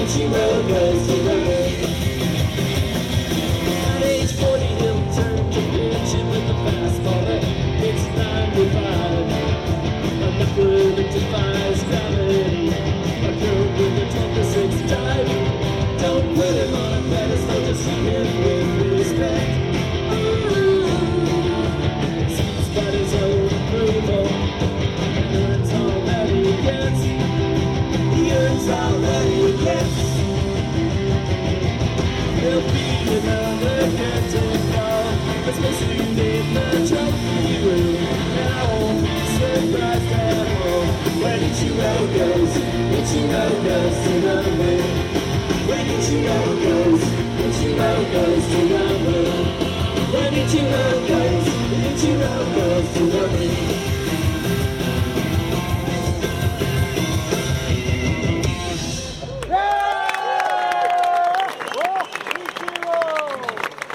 Ichiro goes to the moon. At age 40, he'll turn to pitching with the fastball. It's 95. A knuckler that defies gravity. A girl with a 26 diving. Don't put him on a pedestal, just see him with respect. Seeks by his own approval and earns all that he gets. He earns all that he gets. He'll be another curtain call that's missing in the trophy room. And I won't be surprised at all when Ichiro goes to the moon. When Ichiro goes to the moon. When Ichiro goes